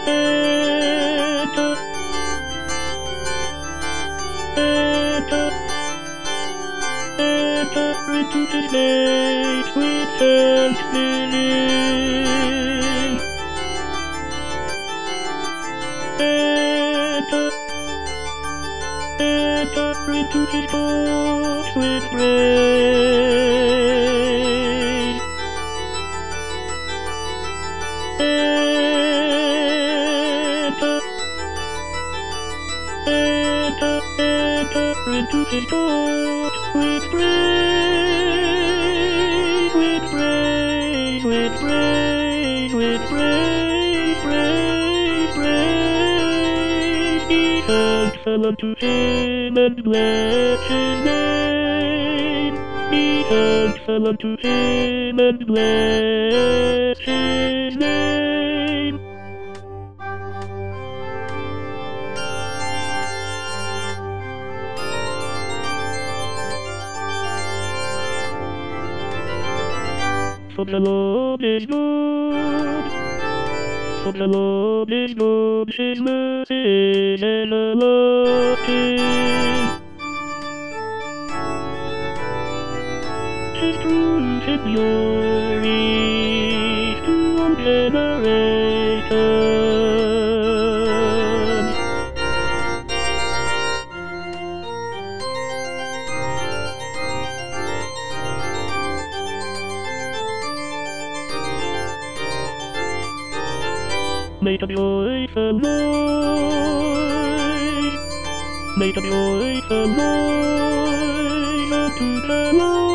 Enter, enter, enter into his gates with thanksgiving. Enter, enter into his courts with praise. Enter, enter, enter into his courts with praise, with praise, with praise, with praise, praise, praise. Be thankful unto him and bless his name. Be thankful unto him and bless his name. For the Lord is good, for the Lord is good, his mercy is everlasting. His truth endures to all generations. Make a joyful noise, make a joyful noise unto the Lord.